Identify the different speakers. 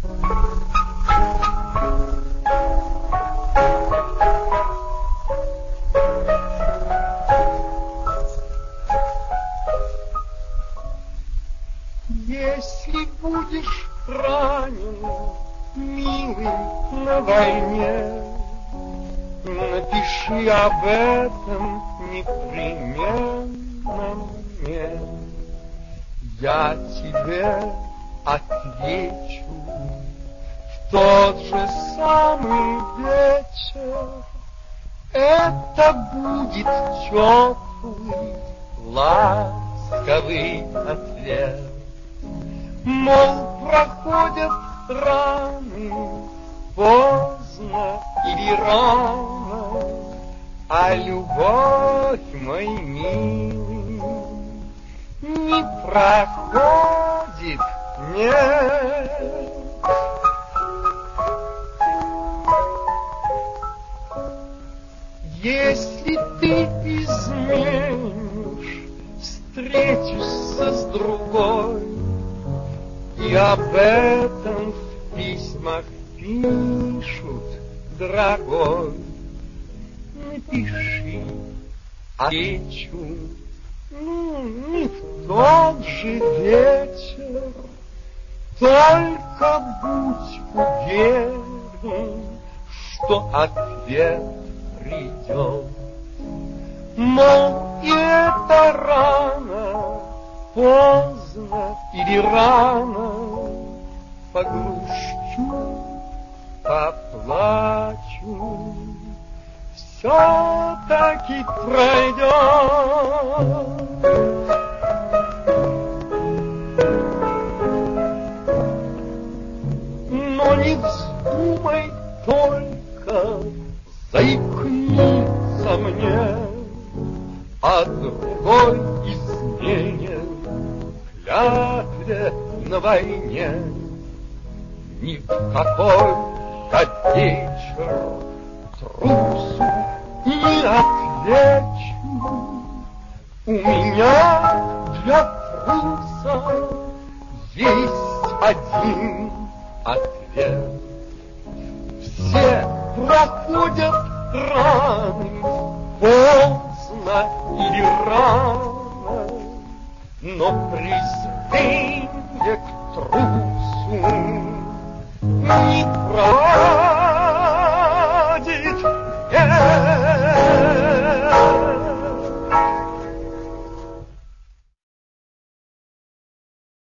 Speaker 1: Если будешь ранен, милый, на войне, напиши об этом непременно мне. Я тебе отвечу в тот же самый вечер. Это будет теплый, ласковый ответ. Мол, проходят раны поздно или рано, а любовь, мой милый, не проходит, нет. Если ты изменишь, встретишься с другой, и об этом в письмах пишут, дорогой. Напиши, отвечу, не в тот же вечер, только будь уверен, что ответ придет. Мол, и это рано, поздно или рано, погрущу, поплачу, все-таки пройдет. Но не вздумай только заикнуться мне о другой измене, клятве на войне. Ни в какой я вечер трусу не отвечу. У меня для труса есть один ответ. Все проходят раны, поздно или рано, но презрение